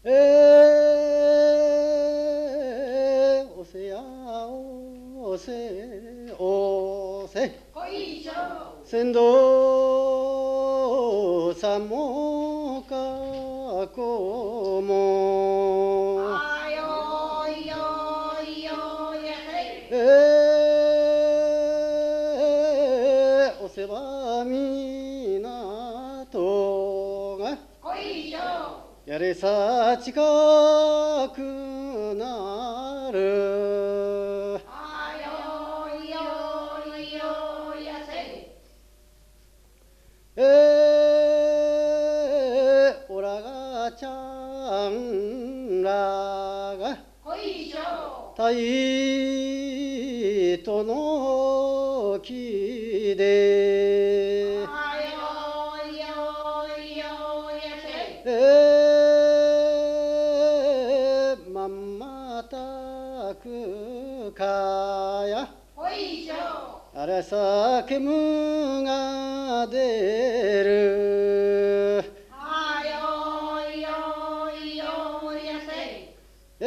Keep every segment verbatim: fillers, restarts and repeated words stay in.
えー、おせやおせおせこいしょ船頭さんもかこもあよいよいよやせえー、おせばみなとがこいしょやれさ近くなるあよいよいよやせえー、おらがちゃんらがこいしょたいとのきであよいよいよやせえー、まんまたくかやこいしょあれさ煙が出るあよいよいよやせえ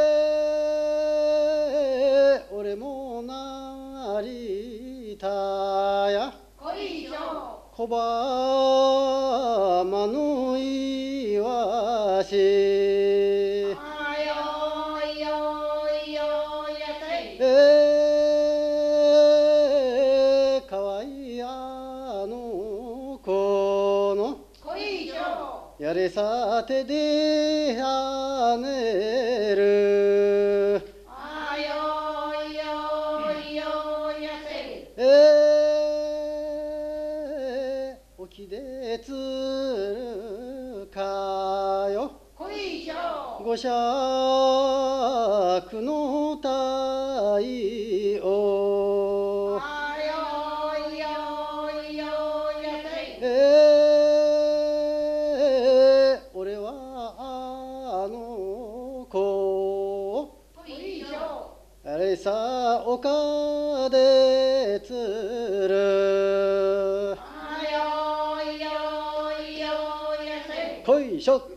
ー、俺もなりたやこいしょ小ばまのいわしあよいよいよやせえー、かわいいあの子のこいしょやれさてではねるあよいよいよやせえー、沖でつるかよこいしょ五尺の太陽あよいよいよやせえー、俺はあの子こいしょあれさ丘でつるあよいよいよやせこいしょ